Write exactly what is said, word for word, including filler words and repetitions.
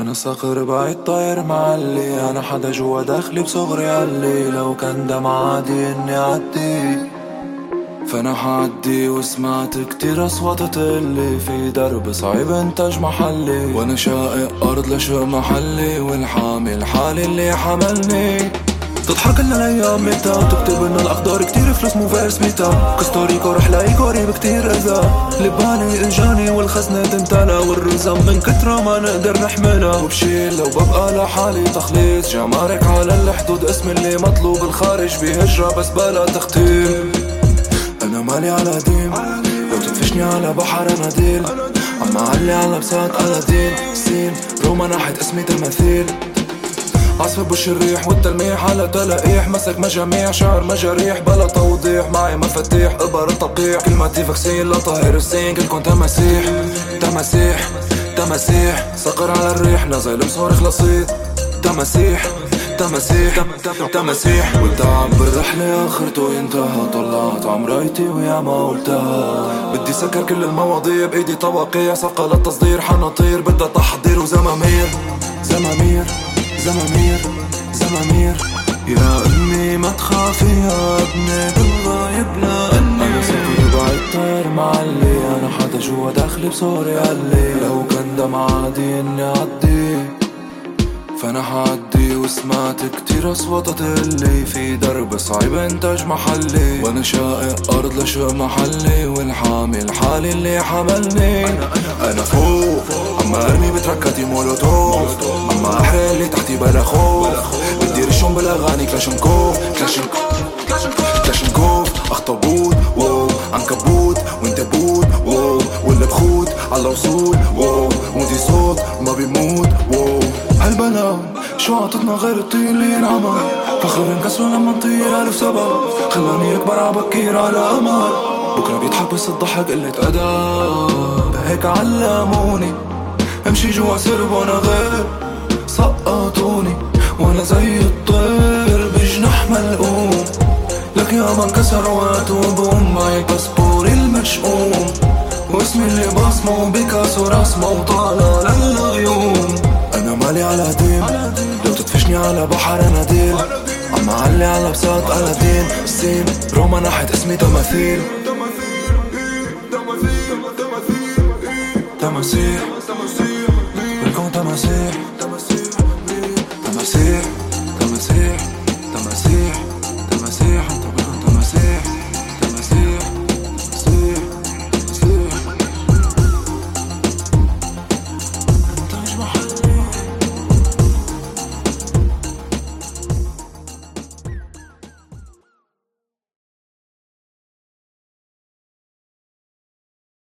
أنا صقر بعيد طاير معلي، أنا حدا جوا داخلي بصغري قالي لو كان دم عادي إني أعدي فأنا حعدي. وسمعت كتير أصوات تقلي في درب صعيب إنتاج محلي، وأنا شائق أرض لشوق محلي والحامل حالي اللي حملني. تضحك لنا الايام متى وتكتب لنا الاقدار كتير فلوس مو فيرس ميتا كستوريكو رح لاقي قريب كتير اذى لباني اجاني والخزنة تمتلى والرزم من كترة ما نقدر نحملها. وبشيل لو ببقى لحالي تخليص جمارك على الحدود اسم اللي مطلوب الخارج بهجرة بس بلا تختيم. انا مالي على ديم لو تدفشني على بحر اناديل عم علي على بساط ألادين سين روما ناحية اسمي تماثيل عصف بوش الريح والتلميح على تلقيح مسك مجاميع شعر مجاريح بلا توضيح معي مفاتيح ابر التقيع كلماتي فاكسين لا طاهر السين كلكن تماسيح تماسيح تماسيح صقر على الريح نازل مصارخ لصيد تماسيح تماسيح تماسيح والتعب بالرحلة اخرته ينتهى طلعت عمرايتي ويا ما قلتها بدي سكر كل المواضيع بايدي طواقيع صفقة للتصدير حنطير بدها تحضير وزمامير زمامير زمامير زمامير يا امي ما تخافي يا ابني بالله يبلى اني انا صرت بعيد طير معلي انا حدا جوا داخلي بصوري قالي لو كان دم عادي اني اعدي فانا حعدي. وسمعت كتير اصوات تقلي في درب صعيب انتاج محلي وانا شائق ارض لشوق محلي والحامل حالي اللي حملني. انا فوق عما ارمي بتركتي مولوتوف عما احرق اللي تحتي بلا خوف بدي رشهم بالاغاني كلاشنكوف كلاشنكوف اخطبوط واو عنكبوت وانت بوت واو واللي بخوت على وصول واو ودي صوت ما بيموت واو هالبلا شو عطتنا غير الطير اللي ينعمل فخر انكسروا لما نطير ألف سبب خلاني اكبر عبكير على امل بكره بيضحك بس الضحك قلة ادب هيك علموني امشي جوا سرب وانا غير سقطوني وانا زي الطير بجناح ملقوم لك يا ما انكسر وقت وبوم معي الباسبور المشؤوم واسمي اللي بصمه بيكاسو رسمه وطالع للغيوم. انا مالي على ديم لو تدفشني على بحر اناديل عم علي على بساط ألادين سين روما ناحية اسمي تماثيل تماسيح بالكون تماسيح